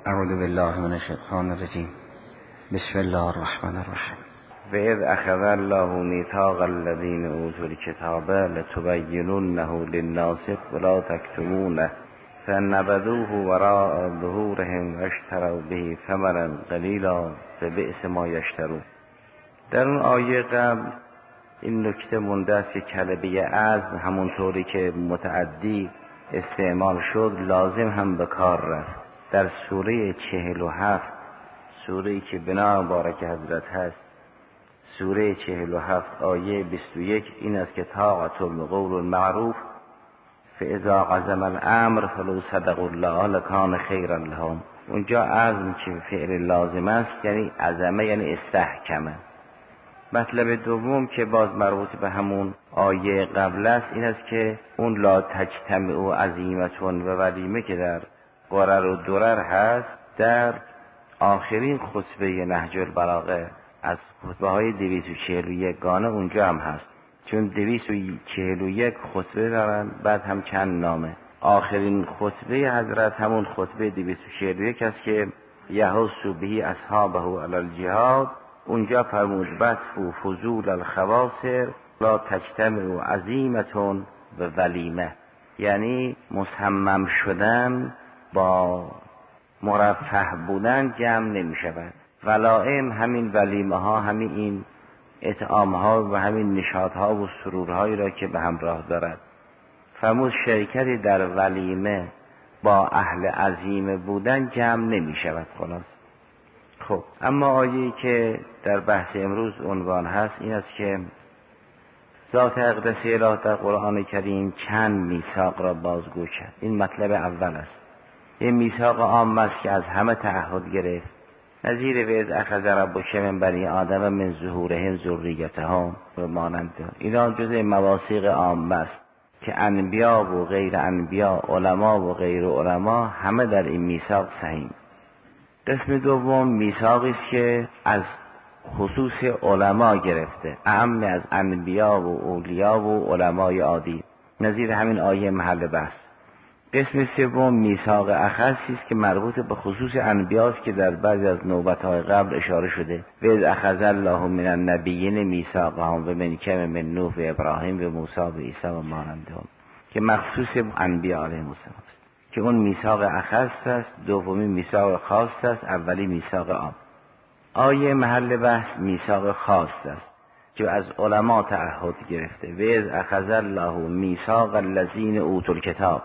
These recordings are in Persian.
اعوذ بالله من الشیطان الرجیم. بسم الله الرحمن الرحیم. و اذ اخذ الله میثاق الذین اوتوا الکتاب لتبیننه للناس ولا تکتمونه فنبذوه وراء ظهورهم واشتروا به ثمنا قلیلا فبئس ما یشترون. در اون آیه قبل این نکته مونده است که کلمه عزم همونطوری که متعدی استعمال شد لازم هم به کار رفت. در سوره 47، سوره‌ای که بنا مبارک حضرت هست، سوره 47 آیه 21 این است که طاعة القول المعروف فاذا عزم الامر فلو صدقوا الله لکان خیرا لهم. اونجا عزم که فعل لازم است یعنی عزمه، یعنی استحکمه. مطلب دوم که باز مربوط به همون آیه قبل است این است که اون لا تجتمع عزیمتون و ولیمه که در قرر و درر هست، در آخرین خطبه نهج البلاغه از خطبه های 241 گانه اونجا هم هست، چون 241 خطبه دارن، بعد هم چند نامه. آخرین خطبه حضرت همون خطبه 241 است که یحث به اصحابه علی الجهاد. اونجا فرمود بطفو فضول الخواصر لا تجتمع عزیمتون و ولیمه، یعنی مصمم شدن با مرفه بودن جمع نمی شود. ولائم همین ولیمه ها، همین این اطعام ها و همین نشاط ها و سرورهایی را که به همراه دارد. فرمود شرکتی در ولیمه با اهل عزیمه بودن جمع نمی شود. خلاص خب، اما آیه‌ای که در بحث امروز عنوان هست این است که ذات اقدس الهی در قرآن کریم چند میثاق را بازگو کرد. این مطلب اول است. این میثاق عام است که از همه تعهد گرفت، نظیر و اذ اخذ ربک من بنی آدم من ظهورهم ذریتهم و مانند اینا جزء مواثیق عام است که انبیا و غیر انبیا، علما و غیر علما همه در این میثاق سهیم. قسم دوم میثاقی است که از خصوص علما گرفته، اعم از انبیا و اولیا و علمای عادی، نظیر همین آیه محل بحث. قسم سوم میثاق اخصی است که مربوط به خصوص انبیاست که در بعضی از نوبت‌های قبل اشاره شده. و اذ اخذ الله من النبیین میثاقهم و منک من نوح و ابراهیم و موسی و عیسی و مانندهم، که مخصوص انبیا علیهم السلام است، که اون میثاق اخص است. دومی میثاق خاص است، اولی میثاق عام. آیه محل بحث میثاق خاص است که از علما تعهد گرفته. و اذ اخذ الله میثاق الذین اوتوا الکتاب،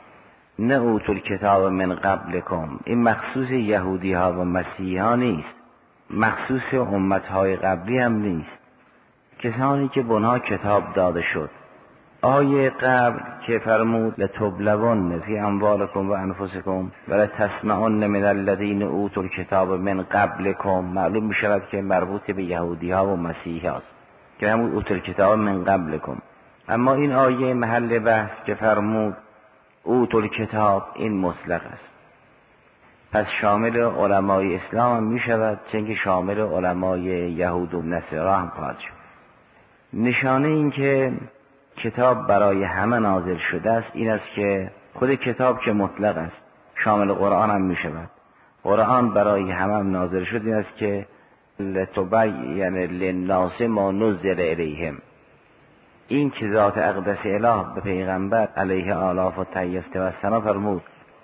نه اوتوا الکتاب من قبلکم. این مخصوص یهودی ها و مسیحی ها نیست، مخصوص امت های قبلی هم نیست، کسانی که به آنها کتاب داده شد. آیه قبل که فرمود لتبلون فی اموالکم و انفسکم و لتسمعن من الذین اوتوا الکتاب من قبلکم، معلوم می شود که مربوط به یهودی ها و مسیحی هاست که همون اوتوا الکتاب من قبلکم. اما این آیه محل بحث که فرمود اوتوا الکتاب، این مطلق است، پس شامل علمای اسلام هم می شود، چون که شامل علمای یهود و نصارا هم خواهد شد. نشانه این که کتاب برای همه نازل شده است این است که خود کتاب که مطلق است شامل قرآن هم می شود. قرآن برای همه هم نازل شده این است که لتبین للناس ما نزل الیهم. این که ذات اقدس اله به پیغمبر علیه آلاف و طیبه و ثنا فرمود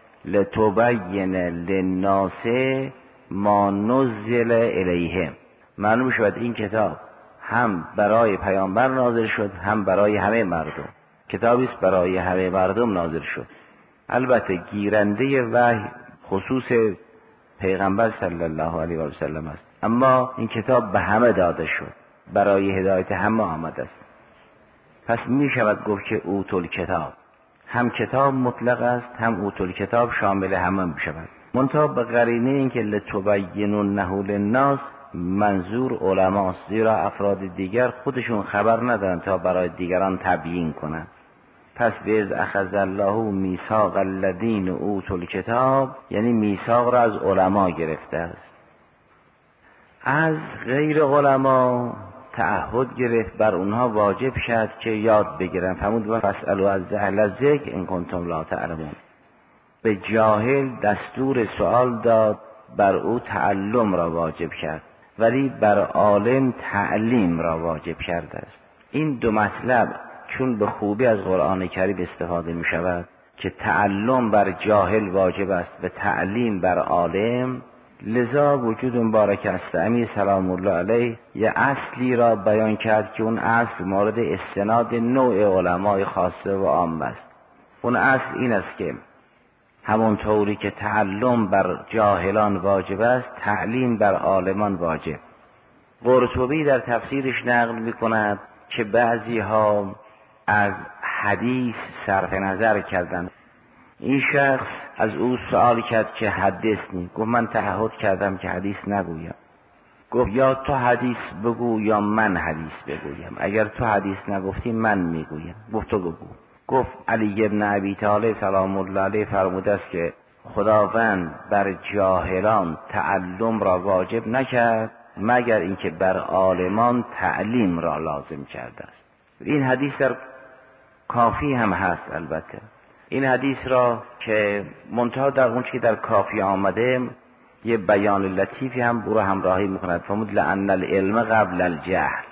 لتبین للناس ما نزل الیهم، معلوم شود این کتاب هم برای پیامبر نازل شد هم برای همه مردم. کتابی است برای همه مردم نازل شد. البته گیرنده وحی خصوص پیغمبر صلی الله علیه و سلم است، اما این کتاب به همه داده شد، برای هدایت همه آمده است. پس می شود گفت که اوتوا الکتاب، هم کتاب مطلق است، هم اوتوا الکتاب شامل همه می شود. منتها به قرینه این که لتبیننه للناس منظور علماست، زیرا افراد دیگر خودشون خبر ندارن تا برای دیگران تبیین کنن. پس اذ اخذ الله میثاق الذین اوتوا الکتاب یعنی میثاق را از علما گرفته است. از غیر علما تعهد گرفت، بر اونها واجب شد که یاد بگیرن. فرمود و فاسألوا اهل الذکر ان کنتم لا تعلمون. به جاهل دستور سوال داد، بر او تعلم را واجب کرد، ولی بر عالم تعلیم را واجب کرده است. این دو مطلب چون به خوبی از قرآن کریم استفاده می شود که تعلم بر جاهل واجب است و تعلیم بر عالم، لذا وجود مبارک استعمی سلام الله علیه یه اصلی را بیان کرد که اون اصل مورد استناد نوع علمای خاصه و عام است. اون اصل این است که همونطوری که تعلم بر جاهلان واجب است، تعلیم بر عالمان واجب. قرطبی در تفسیرش نقل می کند که بعضی ها از حدیث صرف نظر کردند. این شخص از او سوال کرد که حدثنی. گفت من تعهد کردم که حدیث نگویم. گفت یا تو حدیث بگو یا من حدیث بگویم، اگر تو حدیث نگفتی من میگویم. گفت تو بگو. گفت علی ابن ابی طالب سلام الله علیه فرموده است که خداوند بر جاهلان تعلم را واجب نکرد مگر اینکه بر عالمان تعلیم را لازم کرده است. این حدیث در کافی هم هست. البته این حدیث را که منتها در اون که در کافی آمده یه بیان لطیفی هم برو همراهی میکند. فرمود لأن العلم قبل الجهل،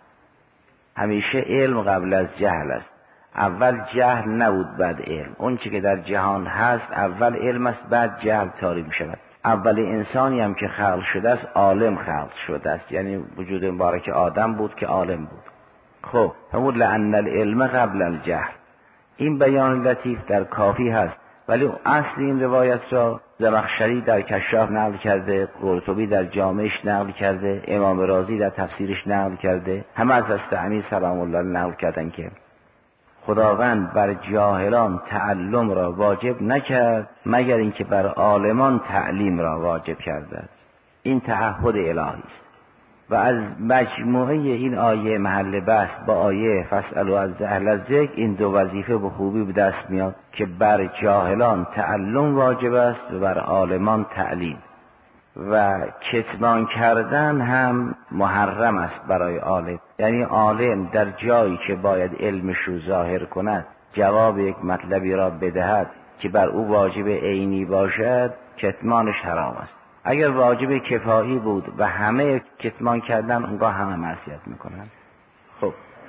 همیشه علم قبل از جهل است. اول جهل نبود بعد علم. اون چی که در جهان هست اول علم است بعد جهل طاری می شود. اول انسانی هم که خلق شده است عالم خلق شده است، یعنی وجود مبارک آدم بود که عالم بود. خب فرمود لأن العلم قبل الجهل. این بیان لطیف در کافی هست، ولی اصل این روایت را زمخشری در کشاف نقل کرده، قرطبی در جامعش نقل کرده، امام رازی در تفسیرش نقل کرده، همه از استعمی سلام الله نقل کردن که خداوند بر جاهلان تعلم را واجب نکرد مگر اینکه بر عالمان تعلیم را واجب کرده است. این تعهد الهی است و از مجموعه این آیه محل بحث با آیه فاسألوا اهل الذکر این دو وظیفه به خوبی به دست میاد که بر جاهلان تعلم واجب است و بر عالمان تعلیم، و کتمان کردن هم محرم است برای عالم. یعنی عالم در جایی که باید علمش رو ظاهر کند، جواب یک مطلبی را بدهد که بر او واجب عینی باشد، کتمانش حرام است. اگر واجب کفایی بود و همه کتمان کردن، اونگاه همه معصیت میکنن. خب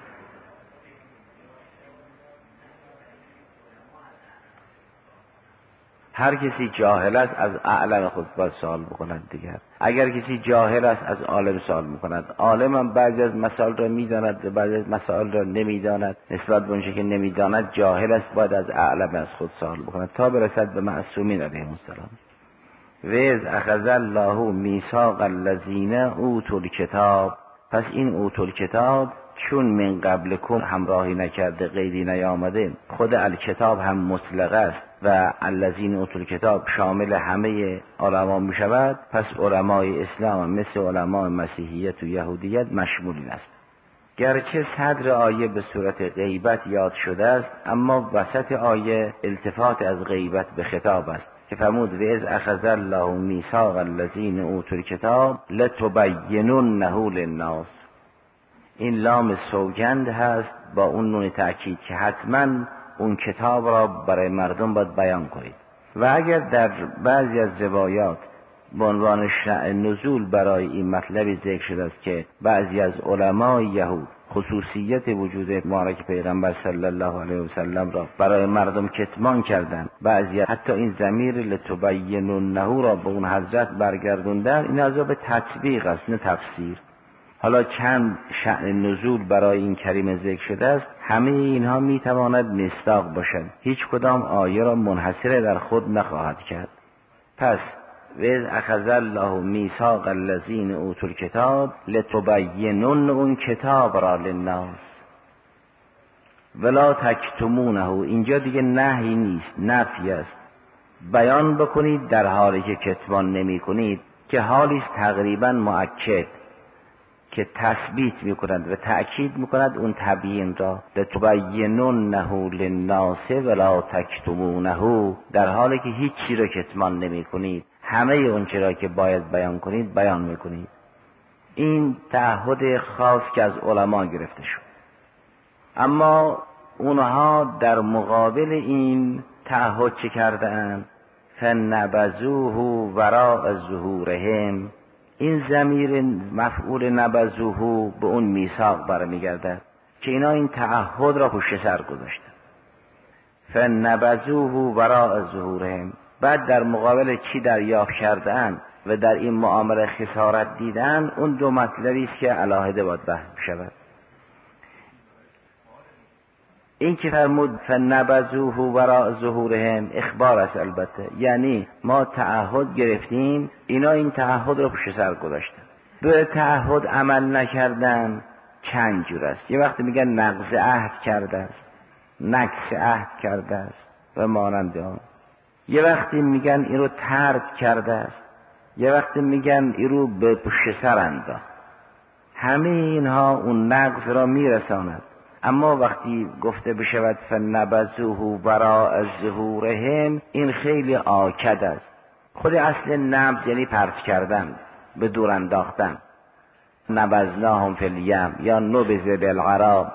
هر کسی جاهل است از اعلم خود باید سوال بکند دیگر. اگر کسی جاهل است از عالم سوال میکند. عالم هم بعضی از مسائل را میداند و بعضی از مسائل را نمیداند. نسبت به اونچه که نمیداند جاهل است، باید از اعلم از خود سوال بکند تا برسد به معصومین علیهم السلام. وَإِذْ أَخَذَ اللَّهُ مِیثَاقَ الَّذِینَ اوتوا الکتاب. پس این اوتوا الکتاب چون من قبلکم همراهی نکرده، قیدی نیامده، خود الکتاب هم مطلق است و الذین اوتوا الکتاب شامل همه علما می شود. پس علمای اسلام مثل علمای مسیحیت و یهودیت مشمولین است. گرچه صدر آیه به صورت غیبت یاد شده است، اما وسط آیه التفات از غیبت به خطاب است که فرمود وَإِذْ أَخَذَ اللَّهُ مِیثَاقَ الَّذِینَ اوتوا الکتاب لَتُبَیِّنُنَّهُ لِلنَّاسِ. این لام سوگند هست با اون نون تأکید که حتما اون کتاب را برای مردم باید بیان کنید. و اگر در بعضی از روایات به عنوان شأن نزول برای این مطلبی ذکر شده است که بعضی از علمای یهود خصوصیت وجود مبارک پیغمبر صلی الله علیه و سلم را برای مردم کتمان کردند، بعضی حتی این ضمیر لتبیننه را به اون حضرت برگردوندن، این از به تطبیق است نه تفسیر. حالا چند شأن نزول برای این کلمه ذکر شده است، همه اینها میتواند مصداق باشد، هیچ کدام آیه را منحصر در خود نخواهد کرد. پس وَإِذْ أَخَذَ اللَّهُ مِیثَاقَ الَّذِینَ اوتوا الکتاب لَتُبَیِّنُنَّ اون کتاب را للناس ولا تکتمونه. اینجا دیگه نهی نیست، نفی است. بیان بکنید در حالی که کتمان نمی کنید، که حالی است تقریبا مؤکد که تثبیت میکند و تأکید میکند اون تبیین را. لتبیننه للناس ولا تکتمونه، در حالی که هیچ چیز را کتمان نمی کنید، همه اون چیزی را که باید بیان کنید بیان میکنید. این تعهد خاص که از علما گرفته شد. اما اونها در مقابل این تعهد چه کردند؟ فنبذوه وراء ظهورهم. این ضمیر مفعول نبذوه به اون میثاق برمیگردد که اینا این تعهد را پشت سر گذاشتن. فنبذوه وراء ظهورهم. بعد در مقابل چی دریافت کردن و در این معامله خسارت دیدن، اون دو مطلبی است که علاهده باید بحث بشود. این که فرمود فنبذوه وراء ظهورهم اخبار است البته، یعنی ما تعهد گرفتیم، اینا این تعهد رو پشت سر گذاشتن. به تعهد عمل نکردن چند جور است. یه وقتی میگن نقض عهد کرده است، نقض عهد کرده است و مانند آن. یه وقتی میگن این رو ترک کرده است، یه وقتی میگن این رو به پشت سر انداخت. همه اینها اون نقض را میرساند. اما وقتی گفته بشود فنبذوه وراء ظهورهم، این خیلی آکد است. خود اصل نبذ یعنی پرت کردن، به دور انداختن. نبذناهم فی الیم یا نبذ بالعراء.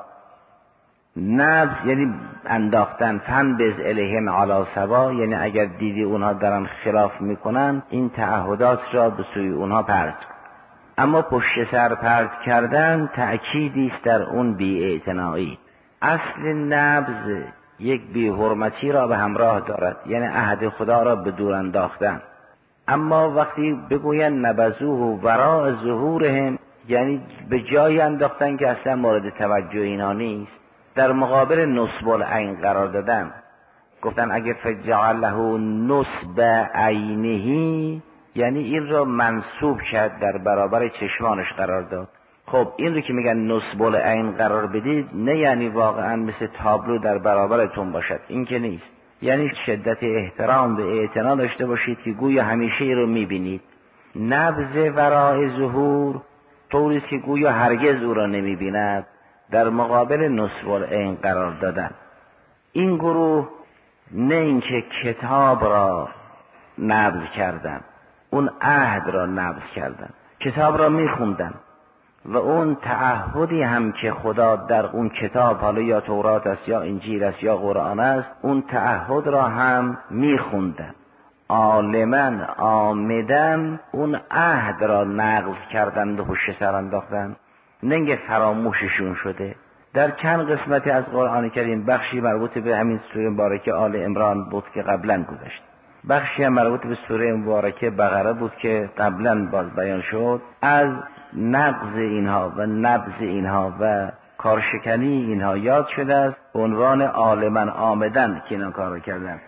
نبذ یعنی انداختن. فنبذ الیهم علی سوا، یعنی اگر دیدی اونها دارن خلاف میکنن، این تعهدات را به سوی اونها پرت. اما پشت سر پرت کردن تأکیدی است در اون بی‌اعتنایی. اصل نبذ یک بی‌حرمتی را به همراه دارد، یعنی عهد خدا را به دور انداختن. اما وقتی بگوین نبذوه وراء ظهورهم، یعنی به جای انداختن که اصلا مورد توجه اینا نیست، در مقابل نصب العین قرار دادن. گفتن اگه فجعله نصب عینه، یعنی این را منصوب کرد، در برابر چشمانش قرار داد. خب این رو که میگن نصب العین قرار بدید، نه یعنی واقعا مثل تابلو در برابرتون باشد، این که نیست. یعنی شدت احترام و اعتنا داشته باشید که گویا همیشه این رو میبینید. نبذ ورای ظهور طوری است که گویا هرگز او را نمیبیند، در مقابل نصب العین قرار دادن. این گروه نه اینکه کتاب را نبذ کردن، اون عهد را نبذ کردن. کتاب را میخوندن و اون تعهدی هم که خدا در اون کتاب، حالا یا تورات است یا انجیل است یا قرآن است، اون تعهد را هم میخوندن. عالماً عامداً اون عهد را نقض کردن و پشت سر انداختن، نه فراموششون شده. در چند قسمتی از قرآن کریم، بخشی مربوط به همین سوره مبارکه آل عمران بود که قبلا گذشت، بخشی هم مربوط به سوره مبارکه بقره بود که قبلا باز بیان شد، از نقض اینها و نبذ اینها و کارشکنی اینها یاد شده است، عنوان عالماً عامدن که اینا کار کردن.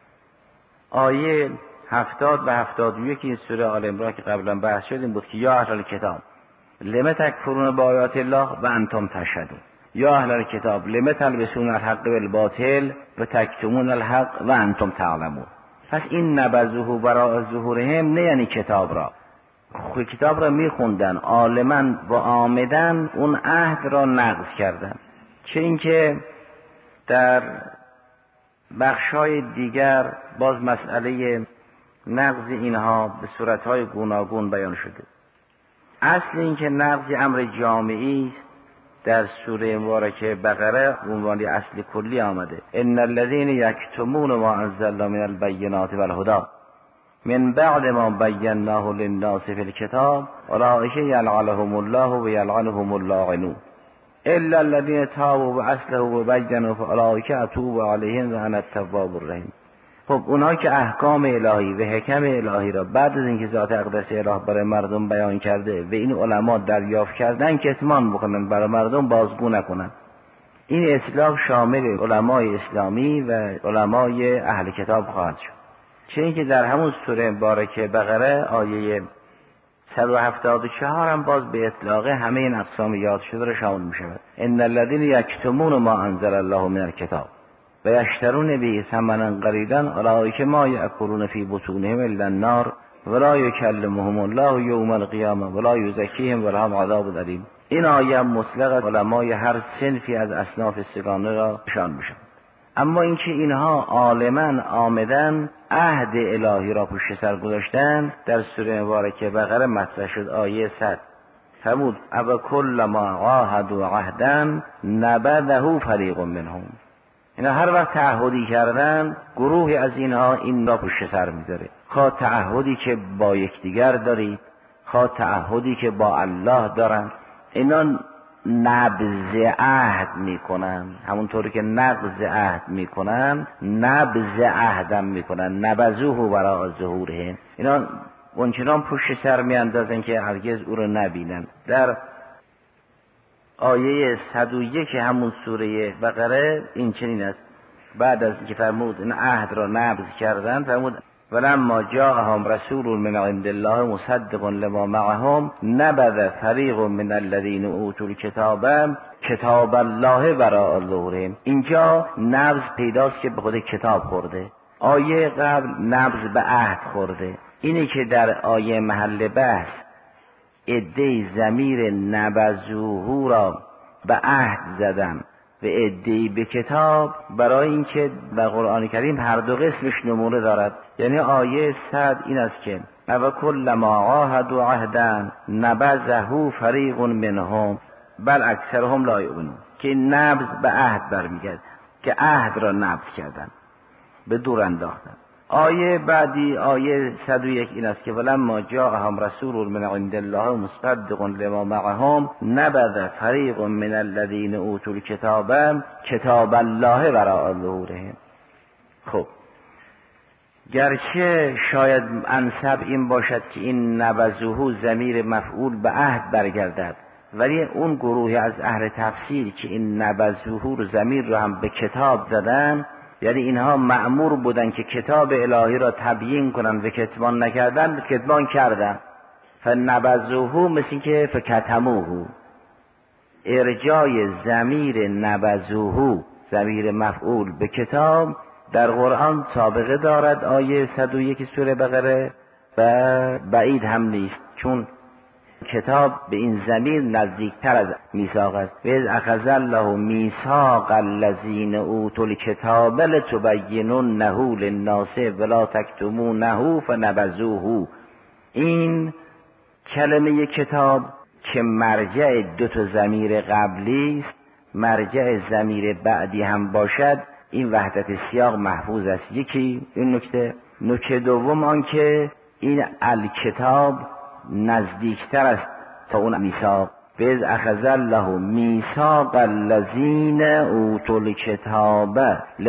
آیه 70 و 71 این سوره آل عمران که قبلا بحث شد این بود که یا اهل الکتاب لم تکفرون بآیات الله و انتم تشهدون، یا اهل الکتاب لم تلبسون الحق بالباطل و تکتمون الحق و انتم تعلمون. پس این نبذوه وراء ظهورهم نه یعنی کتاب را، کتاب را میخوندن، عالماً و عامداً اون عهد را نقض کردن. چه اینکه در بخشای دیگر باز مسئله نقض اینها به صورتهای گوناگون بیان شده. اصل این که نقض امر جامعی است در سوره مبارکه بقره عنوان اصل کلی آمده. ان الذين يكتمون ما انزلنا من البينات والهدى من بعد ما بیناه للناس في الكتاب اولئک یلعنهم الله و یلعنهم اللاعنون الا الذين تابوا واصلحوا وبينوا فاولئک اتوب علیهم و انا التواب الرحیم. خب اونها که احکام الهی و حکم الهی را بعد از اینکه ذات اقدس اله برای مردم بیان کرده و این علما دریافت کردن کتمان بکنن، برای مردم بازگو نکنن. این اصلاح شامل علمای اسلامی و علمای اهل کتاب خواهد شد. چه اینکه در همون سوره مبارکه بقره آیه 174 هم باز به اطلاق همه این اقسام یاد شده را شامل می شود. ان الذين یکتمون ما انزل الله من الکتاب و یشترون به ثمنا قلیلا اولئک ما یأکلون فی بطونهم الا النار ولا یکلمهم الله یوم القیامه ولا یزکیهم ولهم عذاب الیم. این آیه مطلق علمای هر صنفی از اصناف سگانه را نشان می‌شود. اما اینکه اینها عالماً عامداً عهد الهی را پشت سر گذاشتن، در سوره مبارکه بقره مطرح شد آیه 100. فرمود او کل ما عاهدوا عهدا نبذه فریق منهم. اینا هر وقت تعهدی کردن گروهی از اینها این را پشت سر می‌ذاره. خواه تعهدی که با یکدیگر دارید، خواه تعهدی که با الله دارن، اینا نبض عهد میکنن. همونطوری که نقض عهد میکنن نبض عهدم میکنن. نبذوه وراء ظهورهم. اینا اونچنان پشت سر میاندازن که هرگز او رو نبینن. در آیه 101 همون سوره بقره این چنین است. بعد از اینکه فرمود این عهد را نبض کردن، فرمود ولما جاءهم رسول من عند الله مصدق لما معهم نبذ فریق من الذین اوتوا الکتاب کتاب الله وراء ظهورهم. اینجا نبض پیداست که به خود کتاب خورده. آیه قبل نبض به عهد خورده. اینی که در آیه محل بحث عده ضمیر نبذوه را به عهد زدن و عده‌ای به کتاب، برای اینکه در قرآن کریم هر دو قسمش نمونه دارد. یعنی آیه 100 این است که او کلما عاهدوا عهدا نبذه فریق منهم بل اکثرهم لا یؤمنون، که نبض به عهد برمیگرد، که عهد را نبض کردن، به دور انداختن. آیه بعدی آیه 101 این است که ولما جاءهم رسول من عند الله مصدق لما معهم نبذ فریق من الذین اوتوا الکتاب کتاب الله وراء ظهورهم. خب گرچه شاید انسب این باشد که این نبذوه ضمیر مفعول به عهد برگردد، ولی اون گروه از اهل تفسیر که این نبذوه رو ضمیر رو هم به کتاب زدن، یعنی اینها مأمور بودن که کتاب الهی را تبیین کنن و کتمان نکردن، کتمان کردن. فنبذوه مثل که فکتموه. ارجای ضمیر نبذوه ضمیر مفعول به کتاب در قرآن سابقه دارد. آیه 101 سوره بقره و بعید هم نیست، چون کتاب به این ضمیر نزدیکتر از میثاق است. و اذ اخذ الله میثاق الذین اوتوا الکتاب لتبیننه للناس ولا تکتمونه فنبذوه. این کلمه کتاب که مرجع دو تا ضمیر قبلی است، مرجع ضمیر بعدی هم باشد، این وحدت سیاق محفوظ است. یکی این نکته دوم آن که این الکتاب نزدیکتر است تا اون میثاق. بز اخذ الله میثاق الذین اوتوا الکتاب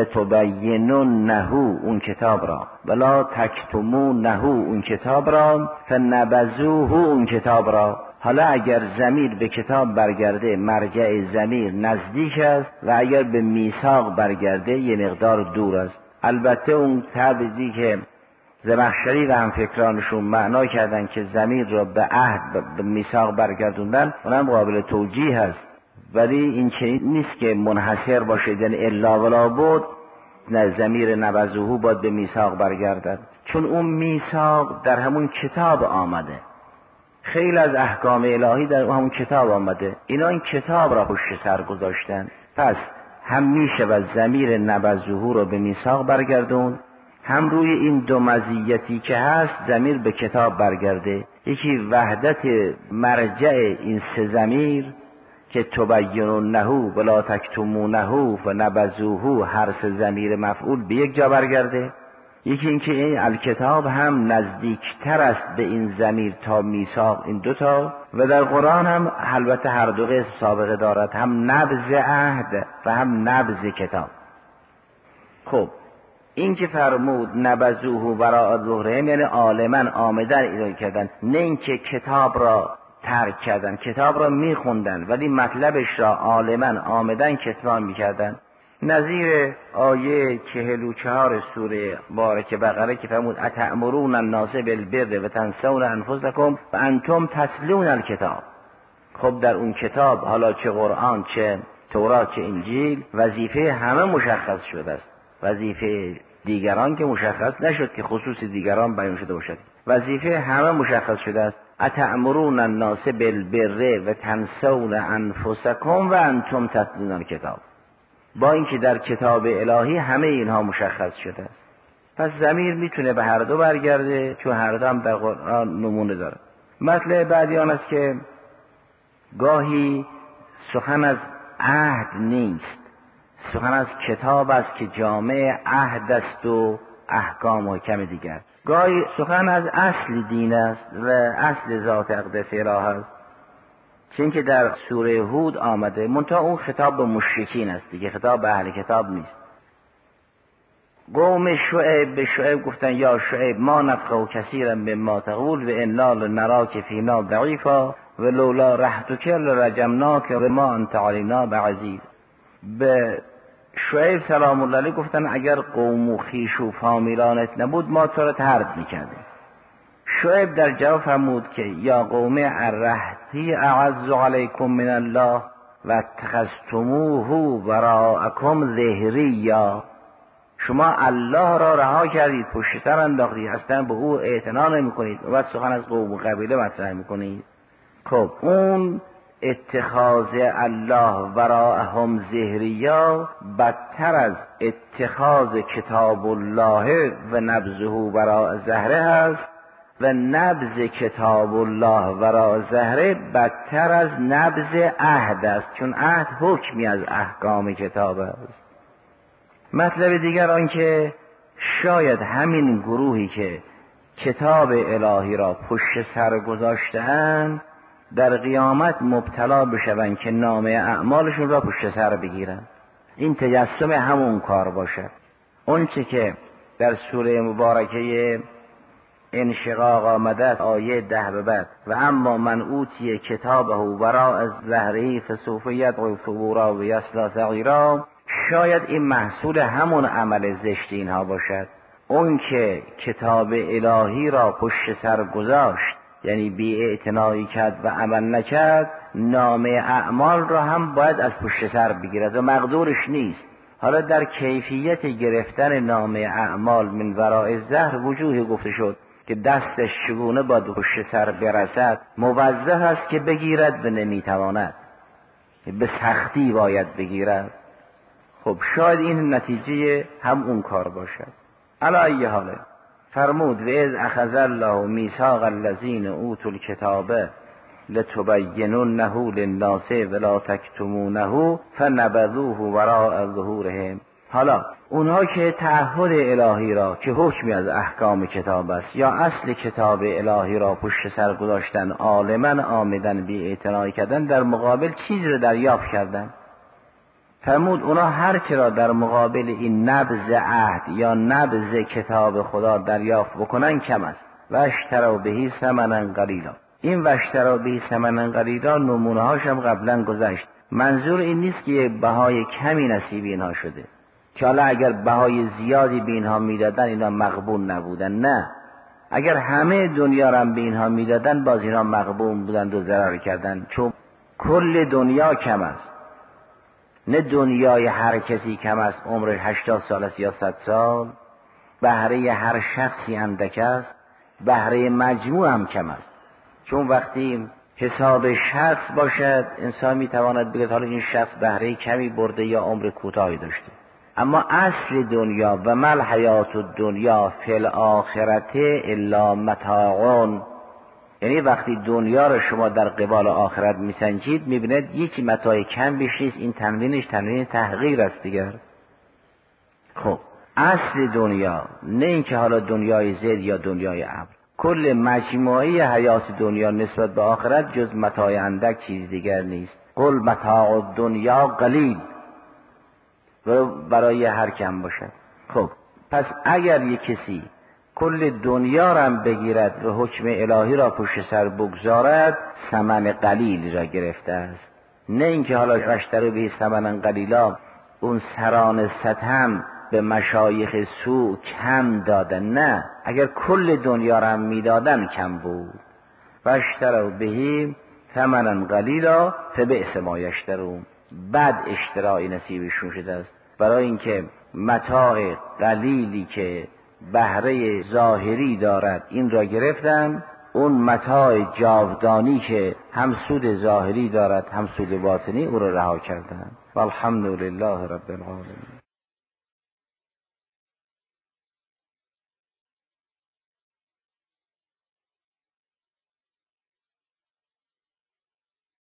لتبیننه اون کتاب را ولا تکتمونه اون کتاب را فنبذوه اون کتاب را. حالا اگر ضمیر به کتاب برگرده مرجع ضمیر نزدیک است و اگر به میثاق برگرده یه مقدار دور است. البته اون تعبیری که زمخشری و همفکرانشون معنا کردن که ضمیر را به عهد به میثاق برگردوندن، اونم قابل توجیه هست، ولی این چنین نیست که منحصر باشه، یعنی الا ولا بود نه ضمیر نبذوه باید به میثاق برگردد، چون اون میثاق در همون کتاب آمده. خیلی از احکام الهی در همون کتاب آمده. اینا این کتاب را پشت سر گذاشتن، پس هم میشه و ضمیر نبذوه رو به میثاق برگردون، هم روی این دو مزیتی که هست ضمیر به کتاب برگرده. یکی وحدت مرجع این سه ضمیر که تبیننه ولا تکتمونه فنبذوه، هر سه ضمیر مفعول به یک جا برگرده. یکی این که این الکتاب هم نزدیکتر است به این ضمیر تا میثاق، این دوتا. و در قرآن هم البته هر دو قسم سابقه دارد، هم نبذ عهد و هم نبذ کتاب. خب این که فرمود نبذوه وراء ظهورهم، یعنی عالما آمدن اینا کردن، نه اینکه کتاب را ترک کردن. کتاب را میخوندن ولی مطلبش را عالما آمدن کتمان میکردن. نظیر آیه 44 سوره بارکه بقره که فرمود اتأمرون الناس بالبر و تنسون انفسکم و انتم تتلون الکتاب. خب در اون کتاب، حالا چه قرآن چه تورات چه انجیل، وظیفه همه مشخص شده است. وظیفه دیگران که مشخص نشد که خصوص دیگران بیان شده باشد، وظیفه همه مشخص شده است. اتأمرون الناس بالبر و تنسون انفسکم و انتم تتلون الکتاب. با اینکه در کتاب الهی همه اینها مشخص شده است. پس ضمیر میتونه به هر دو برگرده، چون هر دو هم در قرآن نمونه داره. مطلب بعدی آن است که گاهی سخن از عهد نیست، سخن از کتاب است که جامع عهد است و احکام و کم دیگر. گاهی سخن از اصل دین است و اصل ذات اقدس اله است، چون که در سوره هود آمده، منتها اون خطاب به مشرکین است دیگه، خطاب به اهل کتاب نیست. قوم شعیب به شعیب گفتن یا شعیب ما نفقه کثیرا مما تقول و انا لنراک فینا ضعیفا و لولا رحمتک لرجمناک و ما انت علینا بعزیز. به شعیب سلام الله علیه گفتن اگر قوم و خویش و فامیلانت نبود ما تو را طرد میکردیم. شعیب در جواب فرمود که یا قوم الرهطی اعز علیکم من الله و اتخذتموه وراءکم ظهریا. شما الله را رها کردید، پشت سر انداختید، اصلا به او اعتنا نمی‌کنید و بعد سخن از قوم و قبیله مطرح می‌کنید. خب اون اتخاذ الله وراءهم ظهریا بدتر از اتخاذ کتاب الله و نبذه وراء ظهره است و نبذ کتاب الله وراء ظهره بدتر از نبذ عهد است، چون عهد حکمی از احکام کتاب است. مطلب دیگر آن که شاید همین گروهی که کتاب الهی را پشت سر گذاشته‌اند در قیامت مبتلا بشوند که نامه اعمالشون را پشت سر بگیرند. این تجسم همون کار باشد. اون چه که در سوره مبارکه انشقاق آمده آیه 10 به بعد و اما من اوتی کتابه وراء ظهره فسوف یدعو ثبورا و یصلی سعیرا، شاید این محصول همون عمل زشت اینها باشد. اون که کتاب الهی را پشت سر گذاشت، یعنی بی اعتنایی کرد و عمل نکرد، نامه اعمال را هم باید از پشت سر بگیرد و مقدورش نیست. حالا در کیفیت گرفتن نامه اعمال من وراء ظهر وجوهی گفته شد که دستش چگونه باید پشت سر برسد. موظف است که بگیرد و نمیتواند، به سختی باید بگیرد. خب شاید این نتیجه هم اون کار باشد. علی ای حال فرمود و اذ اخذ الله میثاق الذین اوتوا الکتاب لتبیننه للناس ولا تکتمونه فنبذوه وراء ظهورهم. حالا اونها که تعهد الهی را که حکمی از احکام کتاب است یا اصل کتاب الهی را پشت سر گذاشتن، عالما عامدن بی اعتنایی کردن، در مقابل چیزی را دریافت کردن. فرمود اونا هر چه را در مقابل این نبذ عهد یا نبذ کتاب خدا دریافت بکنن کم است. و اشتروا بهی ثمنا قلیلا. این و اشتروا بهی ثمنا قلیلا نمونه هاش هم قبلا گذشت. منظور این نیست که بهای کمی نصیب اینها شده، که حالا اگر بهای زیادی به اینها میدادن اینا مقبول نبودن. نه، اگر همه دنیا را به اینها میدادن باز اینها مقبول بودند و ضرر کردن، چون کل دنیا کم است. نه دنیای هر کسی کم است، عمرش 80 سال است یا 100 سال. بهره هر شخصی اندک است، بهره مجموع هم کم است. چون وقتی حساب شخص باشد انسان میتواند بگه حالا این شخص بهره کمی برده یا عمر کوتاهی داشته. اما اصل دنیا و مل حیات الدنیا فی الاخرته الا متاع، یعنی وقتی دنیا رو شما در قبال آخرت میسنجید میبینید یکی متاع کم بیش نیست. این تنوینش تنوین تحقیر است دیگر. خب اصل دنیا نه اینکه حالا دنیای زد یا دنیای ابر، کل مجموعه حیات دنیا نسبت به آخرت جز متاع اندک چیز دیگر نیست. قل متاع الدنیا قلیل، و برای هر کم باشد. خب پس اگر یک کسی کل دنیا را بگیرد و حکم الهی را پشت سر بگذارد، ثمن قلیل را گرفته است. نه اینکه حالا اشتروا به ثمنا قلیلا اون سران ستم به مشایخ سوء کم دادن. نه، اگر کل دنیا را میدادن کم بود. و اشتروا به ثمنا قلیلا فبئس ما یشترون، بد اشترای نصیبشون شده است. برای اینکه متاع قلیلی که بهره ظاهری دارد این را گرفتن، اون متاع جاودانی که هم سود ظاهری دارد هم سود باطنی او را رها کردن. والحمد لله رب العالمین.